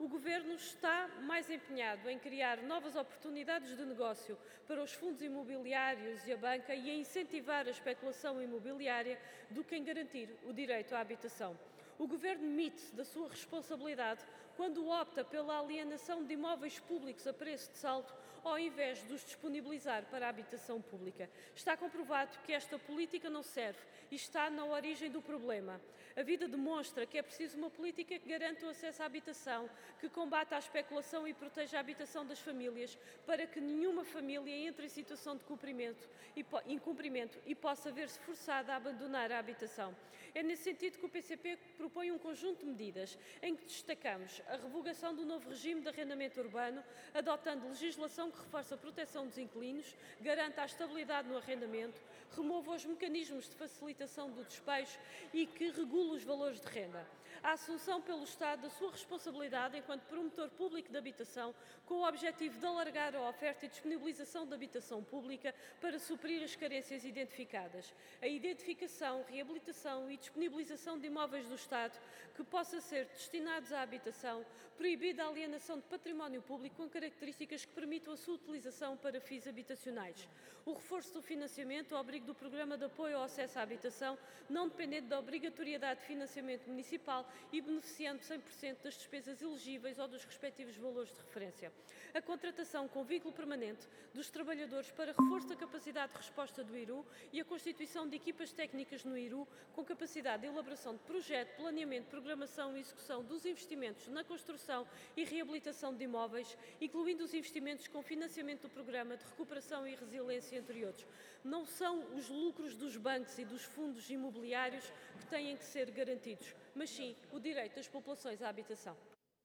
O Governo está mais empenhado em criar novas oportunidades de negócio para os fundos imobiliários e a banca e a incentivar a especulação imobiliária do que em garantir o direito à habitação. O Governo mite da sua responsabilidade quando opta pela alienação de imóveis públicos a preço de saldo, ao invés de os disponibilizar para a habitação pública. Está comprovado que esta política não serve e está na origem do problema. A vida demonstra que é preciso uma política que garanta o acesso à habitação, que combata a especulação e proteja a habitação das famílias, para que nenhuma família entre em situação de incumprimento e possa ver-se forçada a abandonar a habitação. É nesse sentido que o PCP propõe um conjunto de medidas em que destacamos a revogação do novo regime de arrendamento urbano, adotando legislação que reforça a proteção dos inquilinos, garanta a estabilidade no arrendamento, remova os mecanismos de facilitação do despejo e que regula os valores de renda. A assunção pelo Estado da sua responsabilidade enquanto promotor público de habitação, com o objetivo de alargar a oferta e disponibilização de habitação pública para suprir as carências identificadas. A identificação, reabilitação e disponibilização de imóveis do Estado que possam ser destinados à habitação, proibida a alienação de património público com características que permitam a sua utilização para fins habitacionais. O reforço do financiamento ao abrigo do Programa de Apoio ao Acesso à Habitação, não dependente da obrigatoriedade de financiamento municipal e beneficiando 100% das despesas elegíveis ou dos respectivos valores de referência. A contratação com vínculo permanente dos trabalhadores para reforço da capacidade de resposta do IRU e a constituição de equipas técnicas no IRU com capacidade de elaboração de projeto, planeamento, programação e execução dos investimentos na construção e reabilitação de imóveis, incluindo os investimentos com financiamento do Programa de Recuperação e Resiliência, entre outros. Não são os lucros dos bancos e dos fundos imobiliários que têm que ser garantidos, mas sim o direito das populações à habitação.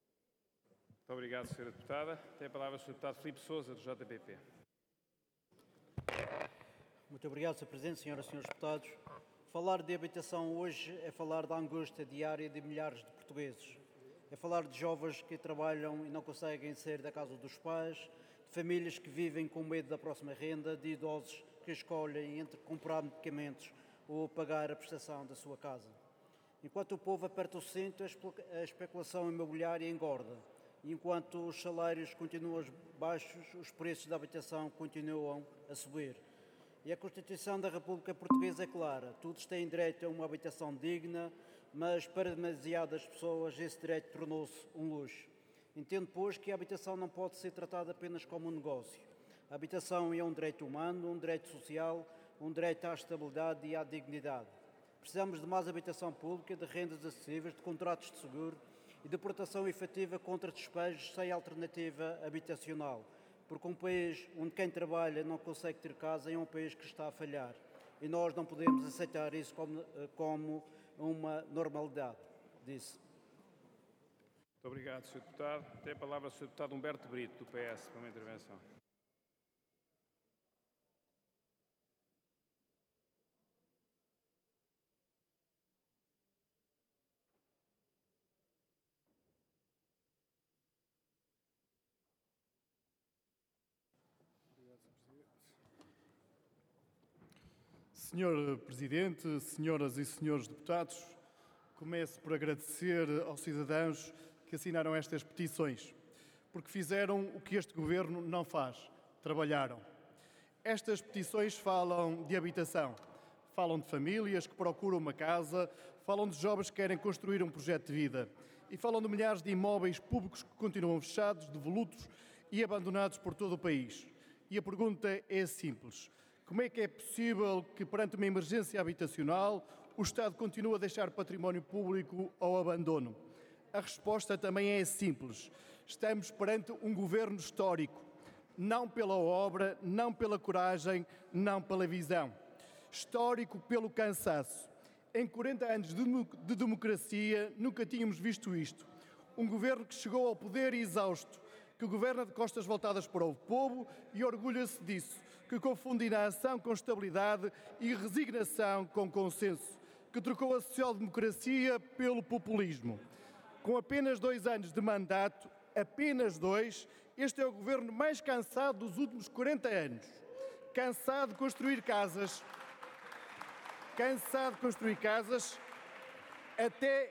Muito obrigado, Sra. Deputada. Tem a palavra o Sr. Deputado Filipe Sousa, do JPP. Muito obrigado, Sr. Presidente, Senhoras e Senhores Deputados. Falar de habitação hoje é falar da angústia diária de milhares de portugueses. É falar de jovens que trabalham e não conseguem sair da casa dos pais, de famílias que vivem com medo da próxima renda, de idosos que escolhem entre comprar medicamentos ou pagar a prestação da sua casa. Enquanto o povo aperta o cinto, a especulação imobiliária engorda. E enquanto os salários continuam baixos, os preços da habitação continuam a subir. E a Constituição da República Portuguesa é clara: todos têm direito a uma habitação digna, mas para demasiadas pessoas esse direito tornou-se um luxo. Entendo, pois, que a habitação não pode ser tratada apenas como um negócio. A habitação é um direito humano, um direito social, um direito à estabilidade e à dignidade. Precisamos de mais habitação pública, de rendas acessíveis, de contratos de seguro e de proteção efetiva contra despejos sem alternativa habitacional. Porque um país onde quem trabalha não consegue ter casa é um país que está a falhar. E nós não podemos aceitar isso como uma normalidade. Disse. Muito obrigado, Sr. Deputado. Tem a palavra o Sr. Deputado Humberto Brito, do PS, para uma intervenção. Senhor Presidente, senhoras e senhores deputados, começo por agradecer aos cidadãos que assinaram estas petições, porque fizeram o que este Governo não faz, trabalharam. Estas petições falam de habitação, falam de famílias que procuram uma casa, falam de jovens que querem construir um projeto de vida e falam de milhares de imóveis públicos que continuam fechados, devolutos e abandonados por todo o país. E a pergunta é simples: como é que é possível que, perante uma emergência habitacional, o Estado continue a deixar património público ao abandono? A resposta também é simples. Estamos perante um governo histórico, não pela obra, não pela coragem, não pela visão. Histórico pelo cansaço. Em 40 anos de democracia, nunca tínhamos visto isto. Um governo que chegou ao poder exausto, que governa de costas voltadas para o povo e orgulha-se disso, que confunde inação com estabilidade e resignação com consenso, que trocou a social-democracia pelo populismo. Com apenas 2 anos de mandato, apenas 2, este é o governo mais cansado dos últimos 40 anos. Cansado de construir casas,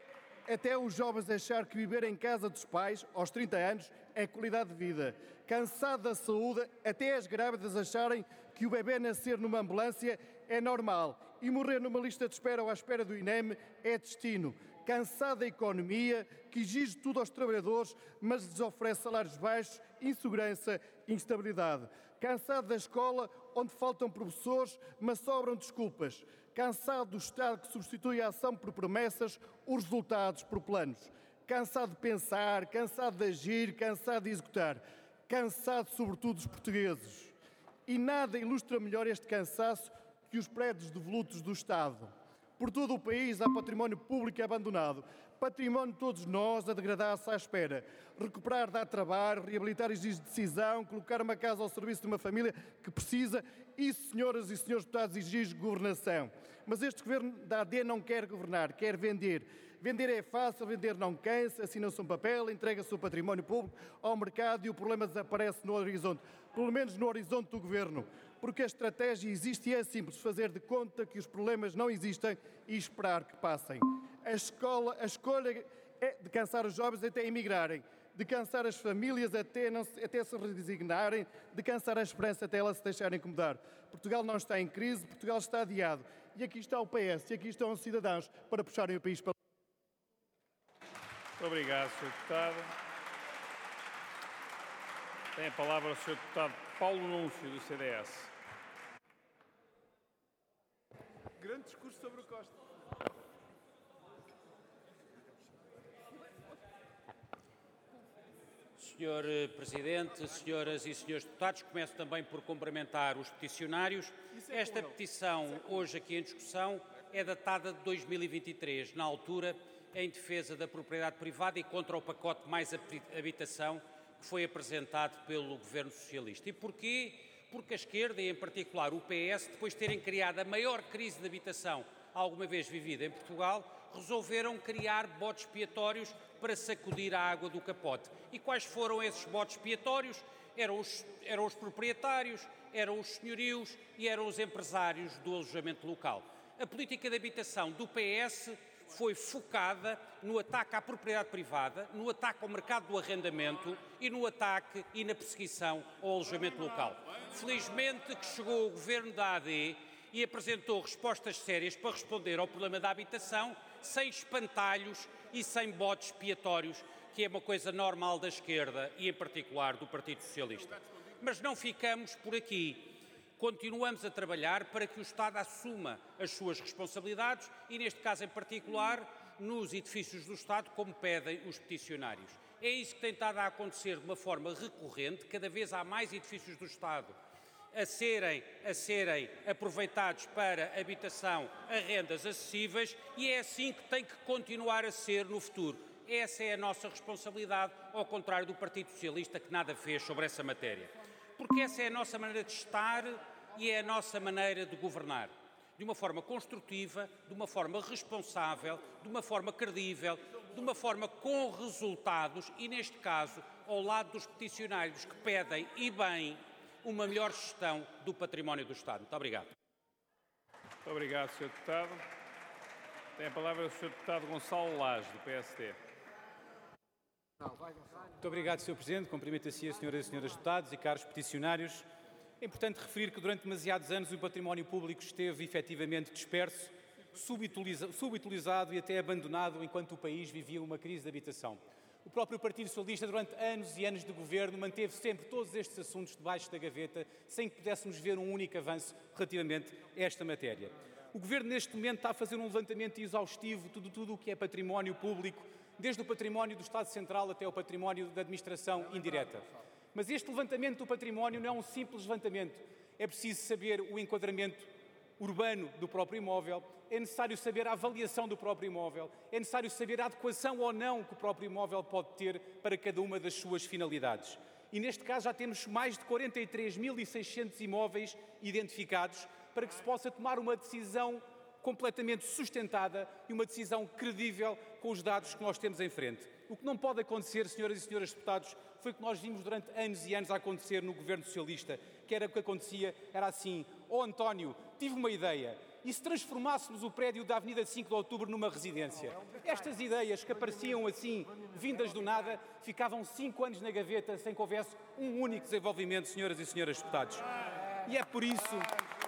até os jovens achar que viver em casa dos pais, aos 30 anos, é qualidade de vida. Cansado da saúde, até as grávidas acharem que o bebê nascer numa ambulância é normal e morrer numa lista de espera ou à espera do INEM é destino. Cansado da economia, que exige tudo aos trabalhadores, mas lhes oferece salários baixos, insegurança e instabilidade. Cansado da escola, onde faltam professores, mas sobram desculpas. Cansado do Estado que substitui a ação por promessas, os resultados por planos. Cansado de pensar, cansado de agir, cansado de executar. Cansado, sobretudo, dos portugueses. E nada ilustra melhor este cansaço que os prédios devolutos do Estado. Por todo o país há património público abandonado. Património de todos nós a degradar-se à espera. Recuperar dá trabalho, reabilitar exige decisão, colocar uma casa ao serviço de uma família que precisa. Isso, senhoras e senhores deputados, exige governação. Mas este governo da AD não quer governar, quer vender. Vender é fácil, vender não cansa, assina-se um papel, entrega-se o património público ao mercado e o problema desaparece no horizonte. Pelo menos no horizonte do governo. Porque a estratégia existe e é simples fazer de conta que os problemas não existem e esperar que passem. A escolha é de cansar os jovens até emigrarem, de cansar as famílias até se resignarem, de cansar a esperança até elas se deixarem incomodar. Portugal não está em crise, Portugal está adiado. E aqui está o PS, e aqui estão os cidadãos para puxarem o país para... Muito obrigado, Sr. Deputado. Tem a palavra o Sr. Deputado Paulo Núncio, do CDS. Grande discurso sobre o Costa. Senhor Presidente, senhoras e senhores deputados, começo também por cumprimentar os peticionários. Esta petição, hoje aqui em discussão, é datada de 2023, na altura em defesa da propriedade privada e contra o pacote Mais Habitação que foi apresentado pelo Governo Socialista. E porquê? Porque a esquerda, e em particular o PS, depois de terem criado a maior crise de habitação alguma vez vivida em Portugal, resolveram criar bodes expiatórios para sacudir a água do capote. E quais foram esses bodes expiatórios? Eram os proprietários, eram os senhorios e eram os empresários do alojamento local. A política de habitação do PS foi focada no ataque à propriedade privada, no ataque ao mercado do arrendamento e no ataque e na perseguição ao alojamento local. Felizmente que chegou o governo da AD e apresentou respostas sérias para responder ao problema da habitação, sem espantalhos e sem bodes expiatórios, que é uma coisa normal da esquerda e, em particular, do Partido Socialista. Mas não ficamos por aqui. Continuamos a trabalhar para que o Estado assuma as suas responsabilidades e, neste caso em particular, nos edifícios do Estado, como pedem os peticionários. É isso que tem estado a acontecer de uma forma recorrente. Cada vez há mais edifícios do Estado a serem aproveitados para habitação a rendas acessíveis e é assim que tem que continuar a ser no futuro. Essa é a nossa responsabilidade, ao contrário do Partido Socialista, que nada fez sobre essa matéria. Porque essa é a nossa maneira de estar e é a nossa maneira de governar. De uma forma construtiva, de uma forma responsável, de uma forma credível, de uma forma com resultados e, neste caso, ao lado dos peticionários que pedem, e bem, uma melhor gestão do património do Estado. Muito obrigado. Muito obrigado, Sr. Deputado. Tem a palavra o Sr. Deputado Gonçalo Lage, do PSD. Muito obrigado, Sr. Presidente. Cumprimento a si, as senhoras e senhores deputados e caros peticionários. É importante referir que durante demasiados anos o património público esteve efetivamente disperso, subutilizado e até abandonado enquanto o país vivia uma crise de habitação. O próprio Partido Socialista, durante anos e anos de governo, manteve sempre todos estes assuntos debaixo da gaveta, sem que pudéssemos ver um único avanço relativamente a esta matéria. O Governo, neste momento, está a fazer um levantamento exaustivo de tudo o que é património público, desde o património do Estado Central até o património da administração indireta. Mas este levantamento do património não é um simples levantamento. É preciso saber o enquadramento urbano do próprio imóvel, é necessário saber a avaliação do próprio imóvel, é necessário saber a adequação ou não que o próprio imóvel pode ter para cada uma das suas finalidades. E neste caso já temos mais de 43.600 imóveis identificados para que se possa tomar uma decisão completamente sustentada e uma decisão credível com os dados que nós temos em frente. O que não pode acontecer, senhoras e senhores deputados, foi o que nós vimos durante anos e anos a acontecer no Governo Socialista, que era o que acontecia, era assim: António, tive uma ideia, e se transformássemos o prédio da Avenida 5 de Outubro numa residência? Estas ideias que apareciam assim, vindas do nada, ficavam 5 anos na gaveta sem que houvesse um único desenvolvimento, senhoras e senhores deputados. E é por isso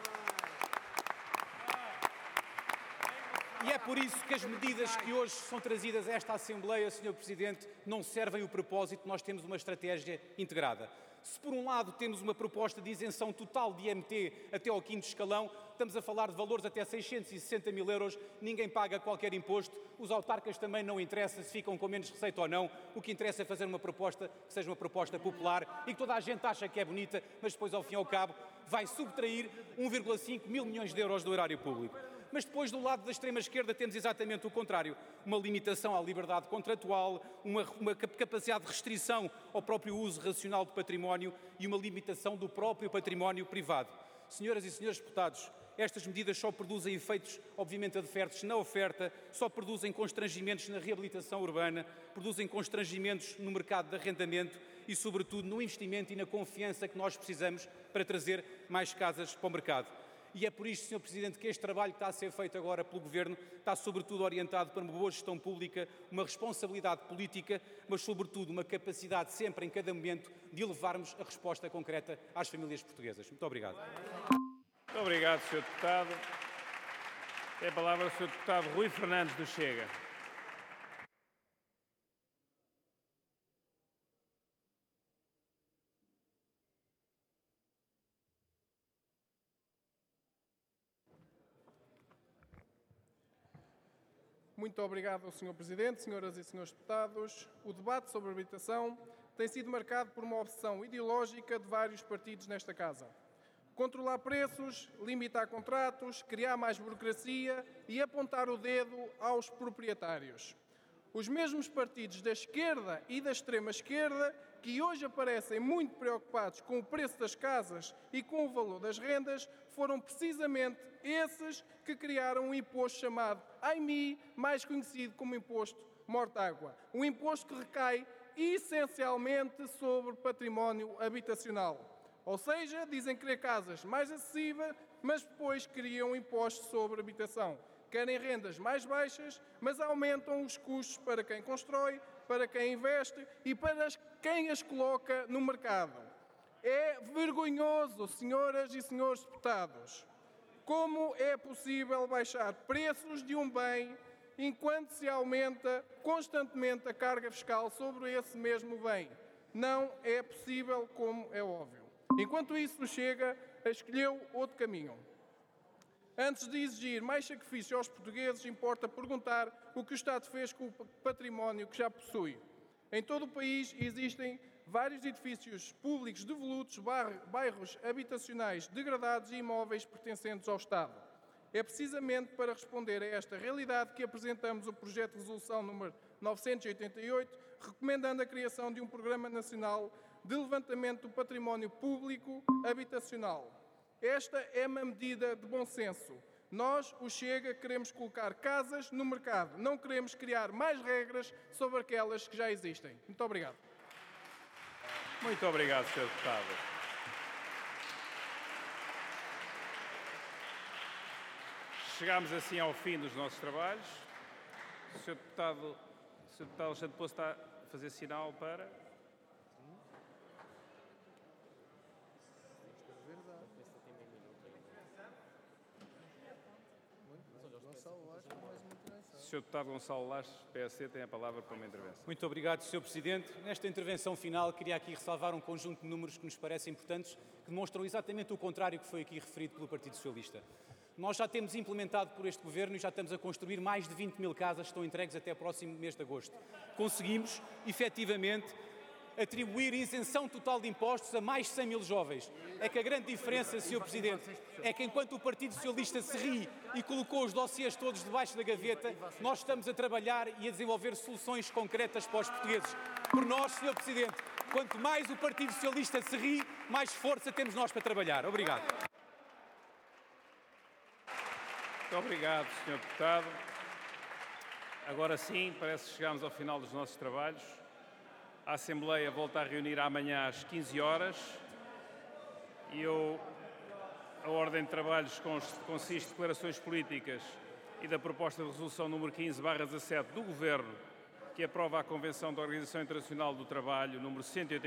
que as medidas que hoje são trazidas a esta Assembleia, Sr. Presidente, não servem o propósito. Nós temos uma estratégia integrada. Se por um lado temos uma proposta de isenção total de IMT até ao 5º escalão, estamos a falar de valores até 660 mil euros, ninguém paga qualquer imposto, os autarcas também não interessa se ficam com menos receita ou não, o que interessa é fazer uma proposta que seja uma proposta popular e que toda a gente acha que é bonita, mas depois ao fim e ao cabo vai subtrair 1,5 mil milhões de euros do erário público. Mas depois, do lado da extrema-esquerda, temos exatamente o contrário. Uma limitação à liberdade contratual, uma capacidade de restrição ao próprio uso racional do património e uma limitação do próprio património privado. Senhoras e senhores deputados, estas medidas só produzem efeitos, obviamente, adversos na oferta, só produzem constrangimentos na reabilitação urbana, produzem constrangimentos no mercado de arrendamento e, sobretudo, no investimento e na confiança que nós precisamos para trazer mais casas para o mercado. E é por isto, Sr. Presidente, que este trabalho que está a ser feito agora pelo Governo está sobretudo orientado para uma boa gestão pública, uma responsabilidade política, mas sobretudo uma capacidade sempre, em cada momento, de elevarmos a resposta concreta às famílias portuguesas. Muito obrigado. Muito obrigado, Sr. Deputado. Tem a palavra o Sr. Deputado Rui Fernandes do Chega. Muito obrigado, Sr. Presidente, senhoras e senhores deputados. O debate sobre a habitação tem sido marcado por uma obsessão ideológica de vários partidos nesta Casa. Controlar preços, limitar contratos, criar mais burocracia e apontar o dedo aos proprietários. Os mesmos partidos da esquerda e da extrema-esquerda que hoje aparecem muito preocupados com o preço das casas e com o valor das rendas, foram precisamente esses que criaram um imposto chamado AIMI, mais conhecido como Imposto Mortágua. Um imposto que recai essencialmente sobre património habitacional. Ou seja, dizem querer casas mais acessíveis, mas depois criam impostos sobre habitação. Querem rendas mais baixas, mas aumentam os custos para quem constrói, para quem investe e para quem as coloca no mercado. É vergonhoso, senhoras e senhores deputados, como é possível baixar preços de um bem enquanto se aumenta constantemente a carga fiscal sobre esse mesmo bem. Não é possível, como é óbvio. Enquanto isso, Chega escolheu outro caminho. Antes de exigir mais sacrifício aos portugueses, importa perguntar o que o Estado fez com o património que já possui. Em todo o país existem vários edifícios públicos devolutos, bairros habitacionais degradados e imóveis pertencentes ao Estado. É precisamente para responder a esta realidade que apresentamos o projeto de resolução número 988, recomendando a criação de um Programa Nacional de Levantamento do Património Público Habitacional. Esta é uma medida de bom senso. Nós, o Chega, queremos colocar casas no mercado. Não queremos criar mais regras sobre aquelas que já existem. Muito obrigado. Muito obrigado, Sr. Deputado. Chegamos assim ao fim dos nossos trabalhos. O Sr. Deputado Alexandre Poço está a fazer sinal para... O Sr. Deputado Gonçalo Lages, PSD, tem a palavra para uma intervenção. Muito obrigado, Sr. Presidente. Nesta intervenção final, queria aqui ressalvar um conjunto de números que nos parecem importantes, que demonstram exatamente o contrário que foi aqui referido pelo Partido Socialista. Nós já temos implementado por este Governo e já estamos a construir mais de 20 mil casas que estão entregues até o próximo mês de agosto. Conseguimos, efetivamente, atribuir isenção total de impostos a mais de 100 mil jovens. É que a grande diferença, Sr. Presidente, é que enquanto o Partido Socialista se ri e colocou os dossiês todos debaixo da gaveta, nós estamos a trabalhar e a desenvolver soluções concretas para os portugueses. Por nós, Sr. Presidente, quanto mais o Partido Socialista se ri, mais força temos nós para trabalhar. Obrigado. Muito obrigado, Sr. Deputado. Agora sim, parece que chegamos ao final dos nossos trabalhos. A Assembleia volta a reunir amanhã às 15 horas e eu A ordem de trabalhos consiste de declarações políticas e da proposta de resolução número 15/17 do Governo, que aprova a Convenção da Organização Internacional do Trabalho, número 180.